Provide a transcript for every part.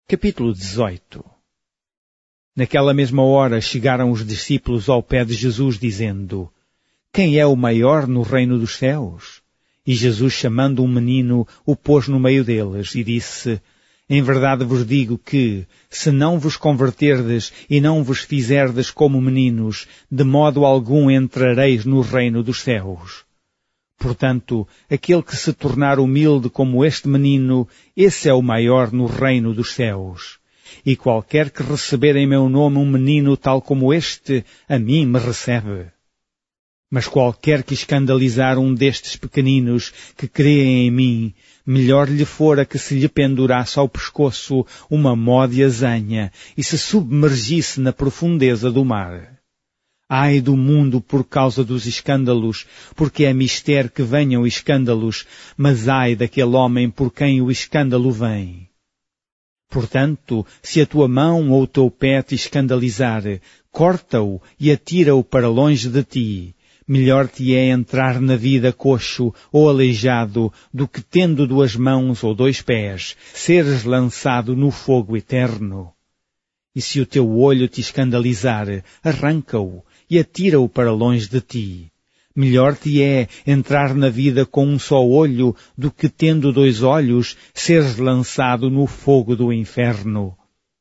Capítulo 18. Naquela mesma hora chegaram os discípulos ao pé de Jesus, dizendo: Quem é o maior no reino dos céus? E Jesus, chamando um menino, o pôs no meio deles, e disse: Em verdade vos digo que, se não vos converterdes e não vos fizerdes como meninos, de modo algum entrareis no reino dos céus. Portanto, aquele que se tornar humilde como este menino, esse é o maior no reino dos céus. E qualquer que receber em meu nome um menino tal como este, a mim me recebe. Mas qualquer que escandalizar um destes pequeninos que creem em mim, melhor lhe fora que se lhe pendurasse ao pescoço uma mó de azenha e se submergisse na profundeza do mar. Ai do mundo por causa dos escândalos, porque é mister que venham escândalos, mas ai daquele homem por quem o escândalo vem. Portanto, se a tua mão ou o teu pé te escandalizar, corta-o e atira-o para longe de ti. Melhor te é entrar na vida coxo ou aleijado do que tendo 2 mãos ou 2 pés, seres lançado no fogo eterno. E se o teu olho te escandalizar, arranca-o e atira-o para longe de ti. Melhor te é entrar na vida com um só olho do que tendo 2 olhos, seres lançado no fogo do inferno.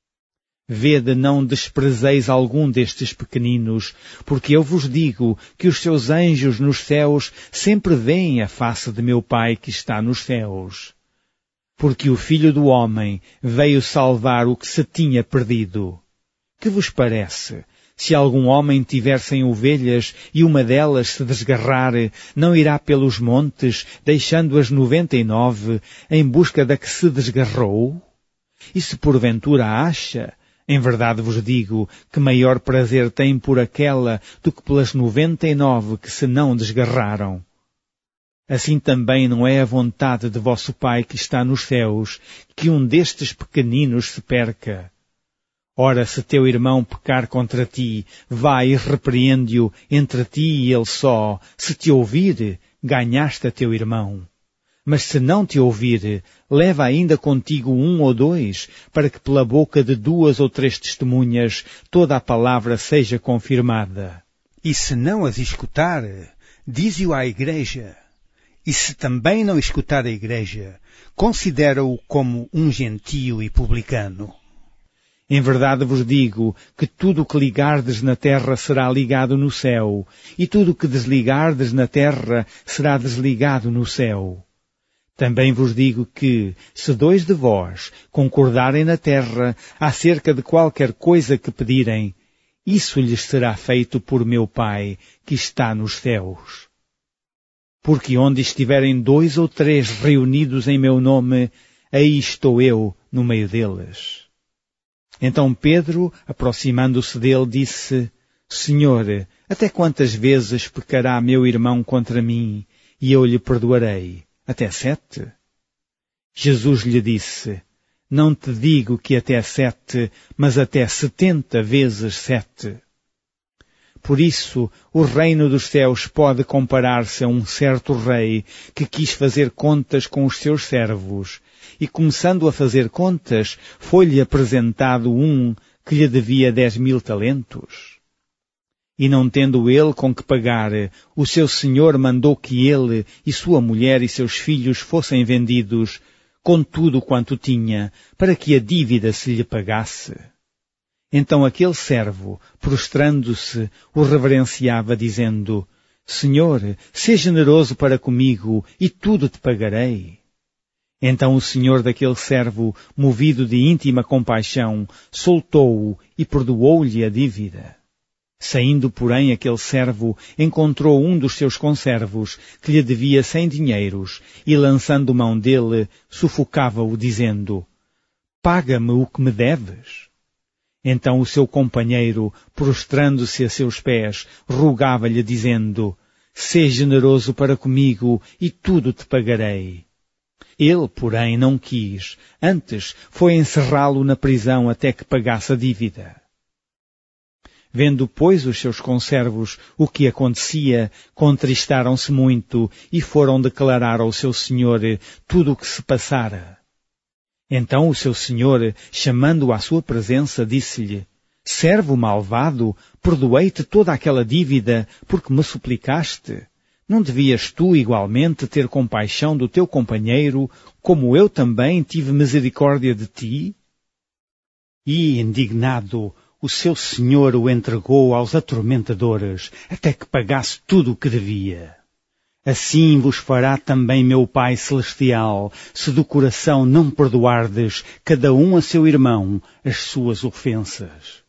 Vede, não desprezeis algum destes pequeninos, porque eu vos digo que os seus anjos nos céus sempre veem a face de meu Pai que está nos céus. Porque o Filho do Homem veio salvar o que se tinha perdido. Que vos parece? Se algum homem tiver 100 ovelhas e uma delas se desgarrar, não irá pelos montes, deixando as 99, em busca da que se desgarrou? E se porventura acha, em verdade vos digo, que maior prazer tem por aquela do que pelas 99 que se não desgarraram. Assim também não é a vontade de vosso Pai que está nos céus, que um destes pequeninos se perca. Ora, se teu irmão pecar contra ti, vai e repreende-o entre ti e ele só. Se te ouvir, ganhaste a teu irmão. Mas se não te ouvir, leva ainda contigo 1 ou 2, para que pela boca de 2 ou 3 testemunhas toda a palavra seja confirmada. E se não as escutar, dize-o à igreja. E se também não escutar a igreja, considera-o como um gentio e publicano. Em verdade vos digo que tudo o que ligardes na terra será ligado no céu, e tudo o que desligardes na terra será desligado no céu. Também vos digo que, se 2 de vós concordarem na terra acerca de qualquer coisa que pedirem, isso lhes será feito por meu Pai que está nos céus. Porque onde estiverem 2 ou 3 reunidos em meu nome, aí estou eu no meio deles. Então Pedro, aproximando-se dele, disse: Senhor, até quantas vezes pecará meu irmão contra mim, e eu lhe perdoarei? Até 7? Jesus lhe disse: Não te digo que até 7, mas até 70 vezes 7. Por isso, o reino dos céus pode comparar-se a um certo rei que quis fazer contas com os seus servos, e começando a fazer contas, foi-lhe apresentado um que lhe devia 10.000 talentos. E não tendo ele com que pagar, o seu senhor mandou que ele e sua mulher e seus filhos fossem vendidos, com tudo quanto tinha, para que a dívida se lhe pagasse. Então aquele servo, prostrando-se, o reverenciava, dizendo: Senhor, seja generoso para comigo, e tudo te pagarei. Então o senhor daquele servo, movido de íntima compaixão, soltou-o e perdoou-lhe a dívida. Saindo, porém, aquele servo encontrou um dos seus conservos, que lhe devia 100 dinheiros, e lançando mão dele, sufocava-o, dizendo: Paga-me o que me deves. Então o seu companheiro, prostrando-se a seus pés, rogava-lhe, dizendo: Seja generoso para comigo, e tudo te pagarei. Ele, porém, não quis, antes foi encerrá-lo na prisão até que pagasse a dívida. Vendo, pois, os seus conservos o que acontecia, contristaram-se muito e foram declarar ao seu senhor tudo o que se passara. Então o seu senhor, chamando-o à sua presença, disse-lhe: Servo malvado, perdoei-te toda aquela dívida porque me suplicaste. Não devias tu igualmente ter compaixão do teu companheiro, como eu também tive misericórdia de ti? E, indignado, o seu senhor o entregou aos atormentadores, até que pagasse tudo o que devia. Assim vos fará também meu Pai Celestial, se do coração não perdoardes cada um a seu irmão as suas ofensas.